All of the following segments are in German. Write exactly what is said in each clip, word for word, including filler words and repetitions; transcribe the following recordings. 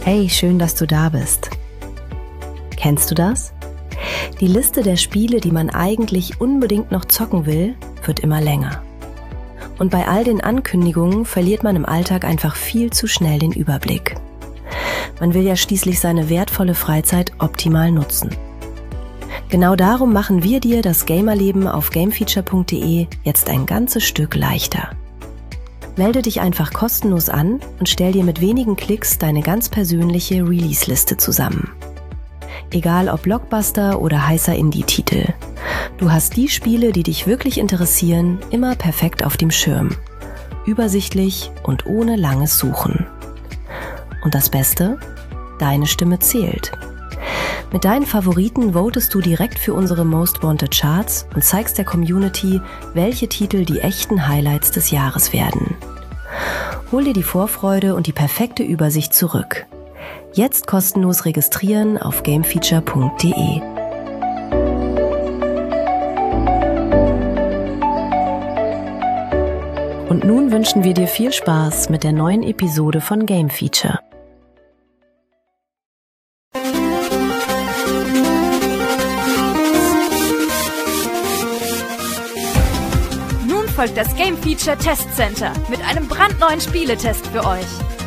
Hey, schön, dass du da bist. Kennst du das? Die Liste der Spiele, die man eigentlich unbedingt noch zocken will, wird immer länger. Und bei all den Ankündigungen verliert man im Alltag einfach viel zu schnell den Überblick. Man will ja schließlich seine wertvolle Freizeit optimal nutzen. Genau darum machen wir dir das Gamerleben auf gamefeature punkt de jetzt ein ganzes Stück leichter. Melde dich einfach kostenlos an und stell dir mit wenigen Klicks deine ganz persönliche Release-Liste zusammen. Egal ob Blockbuster oder heißer Indie-Titel. Du hast die Spiele, die dich wirklich interessieren, immer perfekt auf dem Schirm. Übersichtlich und ohne langes Suchen. Und das Beste? Deine Stimme zählt. Mit deinen Favoriten votest du direkt für unsere Most Wanted Charts und zeigst der Community, welche Titel die echten Highlights des Jahres werden. Hol dir die Vorfreude und die perfekte Übersicht zurück. Jetzt kostenlos registrieren auf gamefeature punkt de. Und nun wünschen wir dir viel Spaß mit der neuen Episode von Game Feature. Folgt das Game Feature Test Center mit einem brandneuen Spieletest für euch.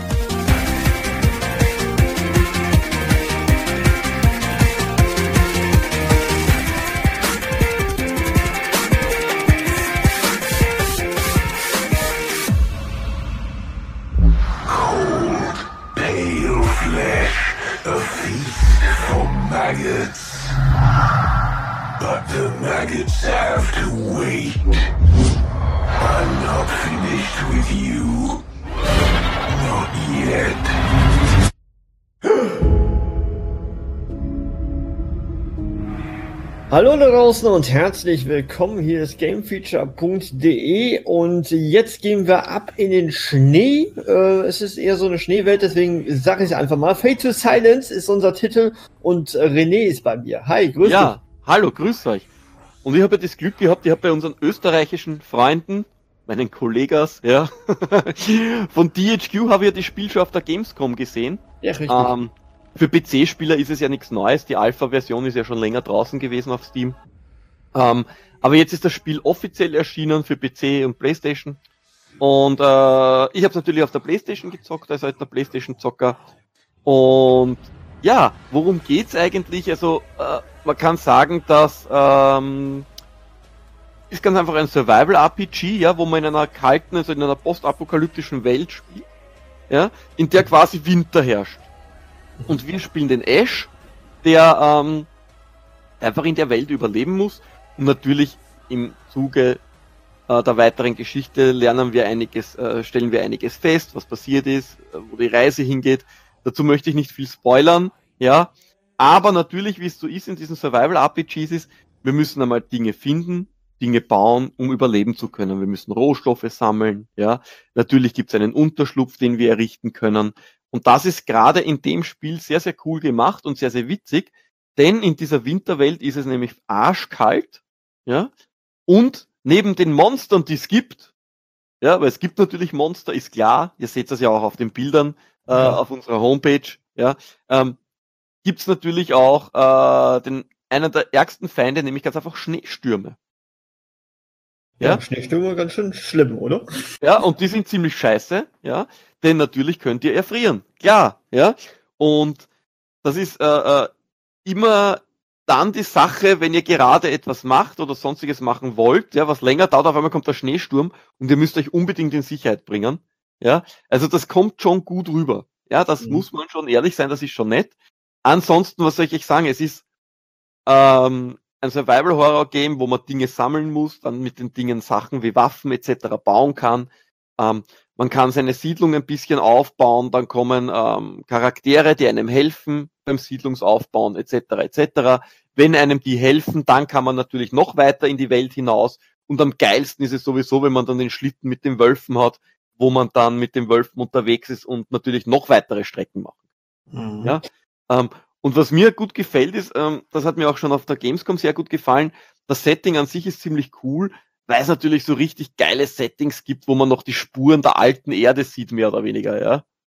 Cold, pale flesh, a feast for maggots. But the maggots have to wait. I'm not finished with you. Not yet. Hallo da draußen und herzlich willkommen. Hier ist gamefeature punkt de und jetzt gehen wir ab in den Schnee. Äh, es ist eher so eine Schneewelt, deswegen sage ich es einfach mal. Fade to Silence ist unser Titel und René ist bei mir. Hi, grüß dich. Ja, hallo, grüß euch. Und ich habe ja das Glück gehabt, ich habe bei unseren österreichischen Freunden, meinen Kollegas, ja, von D H Q habe ich ja das Spiel schon auf der Gamescom gesehen. Ja, richtig. Ähm, für P C-Spieler ist es ja nichts Neues, die Alpha-Version ist ja schon länger draußen gewesen auf Steam. Ähm, aber jetzt ist das Spiel offiziell erschienen für P C und PlayStation. Und äh, ich habe es natürlich auf der PlayStation gezockt, also als der PlayStation-Zocker. Und ja, worum geht's eigentlich? Also äh, man kann sagen, dass ähm, ist ganz einfach ein Survival-R P G, ja, wo man in einer kalten, also in einer postapokalyptischen Welt spielt, ja, in der quasi Winter herrscht. Und wir spielen den Ash, der ähm, einfach in der Welt überleben muss. Und natürlich im Zuge äh, der weiteren Geschichte lernen wir einiges, äh, stellen wir einiges fest, was passiert ist, äh, wo die Reise hingeht. Dazu möchte ich nicht viel spoilern, ja. Aber natürlich, wie es so ist in diesen Survival-R P Gs ist, wir müssen einmal Dinge finden, Dinge bauen, um überleben zu können. Wir müssen Rohstoffe sammeln, ja. Natürlich gibt es einen Unterschlupf, den wir errichten können. Und das ist gerade in dem Spiel sehr, sehr cool gemacht und sehr, sehr witzig, denn in dieser Winterwelt ist es nämlich arschkalt, ja. Und neben den Monstern, die es gibt, ja, weil es gibt natürlich Monster, ist klar, ihr seht das ja auch auf den Bildern äh, ja. auf unserer Homepage, ja, ähm, gibt es natürlich auch äh, den einer der ärgsten Feinde, nämlich ganz einfach Schneestürme. Ja, ja, Schneestürme ganz schön schlimm, oder? Ja, und die sind ziemlich scheiße, ja, denn natürlich könnt ihr erfrieren, klar, ja, und das ist äh, äh, immer dann die Sache, wenn ihr gerade etwas macht oder sonstiges machen wollt, ja, was länger dauert, auf einmal kommt der Schneesturm und ihr müsst euch unbedingt in Sicherheit bringen, ja, also das kommt schon gut rüber, ja, das mhm. muss man schon ehrlich sein, das ist schon nett. Ansonsten, was soll ich euch sagen, es ist ähm, ein Survival-Horror-Game, wo man Dinge sammeln muss, dann mit den Dingen Sachen wie Waffen et cetera bauen kann. Ähm, man kann seine Siedlung ein bisschen aufbauen, dann kommen ähm, Charaktere, die einem helfen beim Siedlungsaufbauen et cetera et cetera. Wenn einem die helfen, dann kann man natürlich noch weiter in die Welt hinaus. Und am geilsten ist es sowieso, wenn man dann den Schlitten mit den Wölfen hat, wo man dann mit den Wölfen unterwegs ist und natürlich noch weitere Strecken macht. Mhm. Ja. Ähm, Und was mir gut gefällt ist, ähm, das hat mir auch schon auf der Gamescom sehr gut gefallen, das Setting an sich ist ziemlich cool, weil es natürlich so richtig geile Settings gibt, wo man noch die Spuren der alten Erde sieht, mehr oder weniger, ja.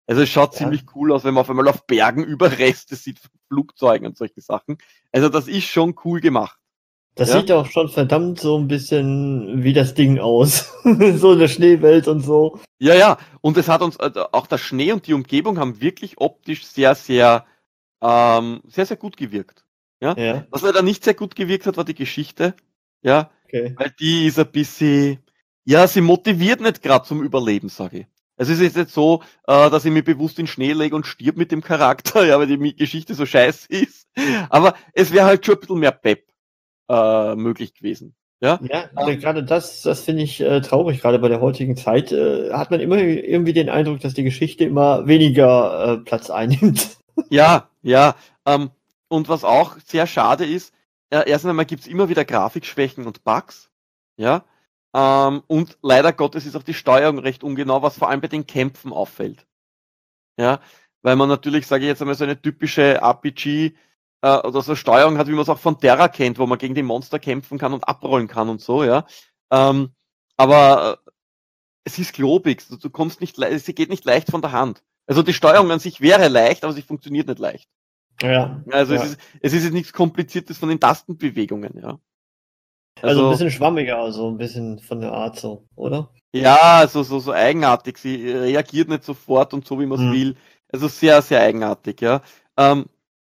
Also es schaut Ja. ziemlich cool aus, wenn man auf einmal auf Bergen Überreste sieht von Flugzeugen und solche Sachen. Also das ist schon cool gemacht. Das Ja. sieht auch schon verdammt so ein bisschen wie das Ding aus. So eine Schneewelt und so. Ja, ja, und es hat uns, also auch der Schnee und die Umgebung haben wirklich optisch sehr, sehr, ähm, sehr, sehr gut gewirkt. Ja. Ja, Was leider nicht sehr gut gewirkt hat, war die Geschichte. Ja, okay. weil die ist ein bisschen, ja, sie motiviert nicht gerade zum Überleben, sage ich. Also es ist jetzt so, äh, dass ich mich bewusst in Schnee lege und stirb mit dem Charakter, ja, weil die Mi- Geschichte so scheiße ist. Aber es wäre halt schon ein bisschen mehr Pep äh, möglich gewesen. Ja, Ja, also gerade das, das finde ich äh, traurig, gerade bei der heutigen Zeit, äh, hat man immer irgendwie den Eindruck, dass die Geschichte immer weniger äh, Platz einnimmt. ja, ja. Ähm, und was auch sehr schade ist, äh, erst einmal gibt's immer wieder Grafikschwächen und Bugs. Ja. Ähm, und leider Gottes ist auch die Steuerung recht ungenau, was vor allem bei den Kämpfen auffällt. Ja, weil man natürlich, sage ich jetzt einmal, so eine typische R P G äh, oder so Steuerung hat, wie man es auch von Terra kennt, wo man gegen die Monster kämpfen kann und abrollen kann und so, ja. Ähm, aber äh, es ist klobig, du, du kommst nicht, le- sie geht nicht leicht von der Hand. Also die Steuerung an sich wäre leicht, aber sie funktioniert nicht leicht. Ja. Also ja. es ist, es ist jetzt nichts Kompliziertes von den Tastenbewegungen, ja. Also ein bisschen schwammiger, so ein bisschen von der Art so, oder? Ja, so, so, so eigenartig. Sie reagiert nicht sofort und so, wie man es Mhm. will. Also sehr, sehr eigenartig, ja. Ähm,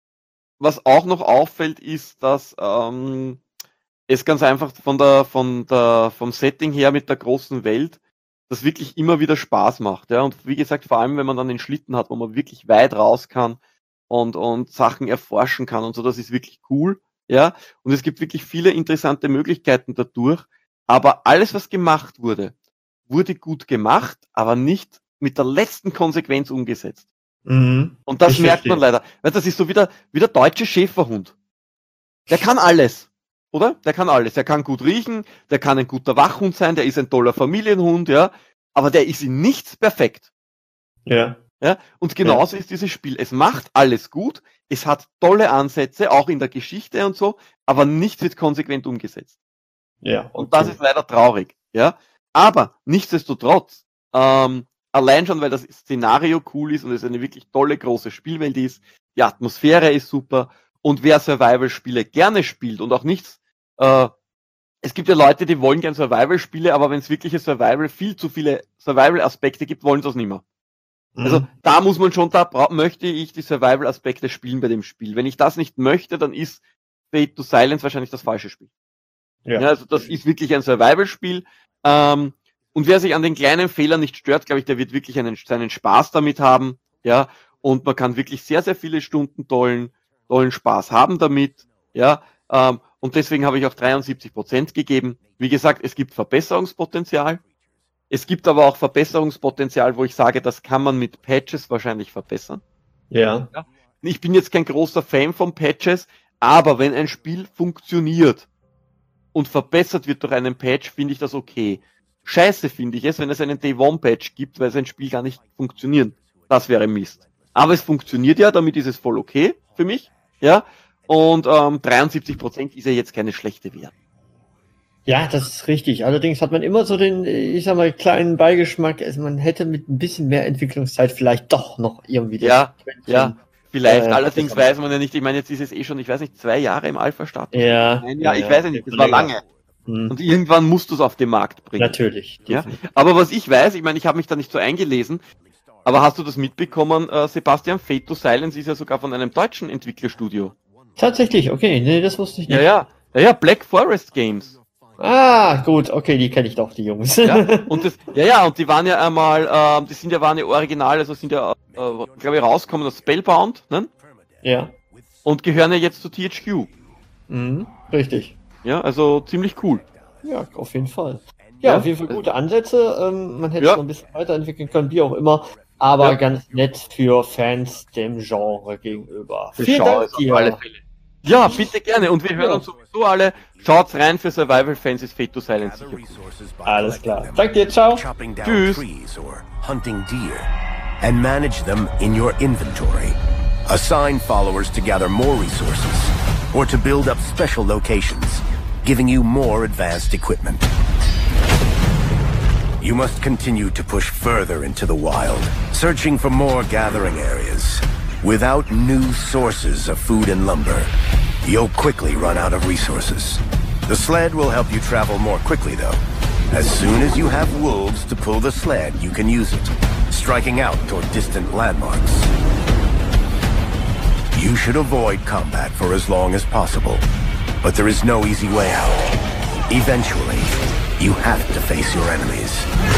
was auch noch auffällt, ist, dass ähm, es ganz einfach von der, von der, vom Setting her mit der großen Welt, das wirklich immer wieder Spaß macht, ja. Und wie gesagt, vor allem, wenn man dann den Schlitten hat, wo man wirklich weit raus kann und, und Sachen erforschen kann und so, das ist wirklich cool, ja. Und es gibt wirklich viele interessante Möglichkeiten dadurch. Aber alles, was gemacht wurde, wurde gut gemacht, aber nicht mit der letzten Konsequenz umgesetzt. Mhm. Und das Ich merkt man verstehe. leider. Weil das ist so wie der, wie der deutsche Schäferhund. Der kann alles. Oder? Der kann alles. Der kann gut riechen, der kann ein guter Wachhund sein, der ist ein toller Familienhund, ja. Aber der ist in nichts perfekt. Ja. Ja? Und genauso ist dieses Spiel. Es macht alles gut, es hat tolle Ansätze, auch in der Geschichte und so, aber nichts wird konsequent umgesetzt. Ja. Und das ist leider traurig, ja. Aber nichtsdestotrotz, ähm, allein schon, weil das Szenario cool ist und es eine wirklich tolle große Spielwelt ist, die Atmosphäre ist super und wer Survival-Spiele gerne spielt und auch nichts, äh, es gibt ja Leute, die wollen gerne Survival-Spiele, aber wenn es wirkliche Survival, viel zu viele Survival-Aspekte gibt, wollen sie das nicht mehr. Also Mhm. da muss man schon, da bra- möchte ich die Survival-Aspekte spielen bei dem Spiel. Wenn ich das nicht möchte, dann ist Fate to Silence wahrscheinlich das falsche Spiel. Ja, also das ist wirklich ein Survival-Spiel. Ähm, und wer sich an den kleinen Fehlern nicht stört, glaube ich, der wird wirklich einen, seinen Spaß damit haben. Ja, und man kann wirklich sehr, sehr viele Stunden tollen, tollen Spaß haben damit. Ja, ähm, und deswegen habe ich auch dreiundsiebzig Prozent gegeben. Wie gesagt, es gibt Verbesserungspotenzial. Es gibt aber auch Verbesserungspotenzial, wo ich sage, das kann man mit Patches wahrscheinlich verbessern. Ja. Ich bin jetzt kein großer Fan von Patches, aber wenn ein Spiel funktioniert und verbessert wird durch einen Patch, finde ich das okay. Scheiße finde ich es, wenn es einen Day One Patch gibt, weil sein Spiel gar nicht funktioniert. Das wäre Mist. Aber es funktioniert ja, damit ist es voll okay für mich. Ja. Und ähm, dreiundsiebzig Prozent ist ja jetzt keine schlechte Wert. Ja, das ist richtig. Allerdings hat man immer so den, ich sag mal, kleinen Beigeschmack, also man hätte mit ein bisschen mehr Entwicklungszeit vielleicht doch noch irgendwie das Ja, Quäntchen- ja. Vielleicht, Äh, allerdings das kann- weiß man ja nicht, ich meine, jetzt ist es eh schon, ich weiß nicht, zwei Jahre im Alpha-Status. Ja, Nein, ja, ich weiß ja nicht, das war lange. Hm, Und irgendwann musst du es auf den Markt bringen. natürlich. Ja? definitiv. Aber was ich weiß, ich meine, ich habe mich da nicht so eingelesen, aber hast du das mitbekommen, äh, Sebastian? Fate to Silence ist ja sogar von einem deutschen Entwicklerstudio. Tatsächlich, okay, nee, das wusste ich nicht. Ja, ja, ja, ja, Black Forest Games. Ah, gut, okay, die kenne ich doch, die Jungs. Ja, und das, ja, ja, und die waren ja einmal, ähm, die sind ja, waren ja original, also sind ja, äh, glaube ich, rausgekommen aus Spellbound, ne? ja. Und gehören ja jetzt zu T H Q. Mhm, richtig. Ja, also ziemlich cool. Ja, auf jeden Fall. Ja, Ja. auf jeden Fall gute Ansätze. Ähm, man hätte Ja. es noch ein bisschen weiterentwickeln können, wie auch immer. Aber Ja. ganz nett für Fans dem Genre gegenüber. Wir Vielen schauen Dank es auf dir. alle Fälle. Ja, bitte gerne. Und wir hören Ja. uns sowieso alle. Schaut's rein für Survival-Fans, ist Fate to Silence sicher. Alles klar. Danke dir, ciao. Chopping down Tschüss. trees or hunting deer, and manage them in your inventory. Assign followers to gather more resources, or to build up special locations, giving you more advanced equipment. you must continue to push further into the wild, searching for more gathering areas. Without new sources of food and lumber, you'll quickly run out of resources. The sled will help you travel more quickly, though. As soon as you have wolves to pull the sled, you can use it, striking out toward distant landmarks. You should avoid combat for as long as possible, but there is no easy way out. Eventually, you have to face your enemies.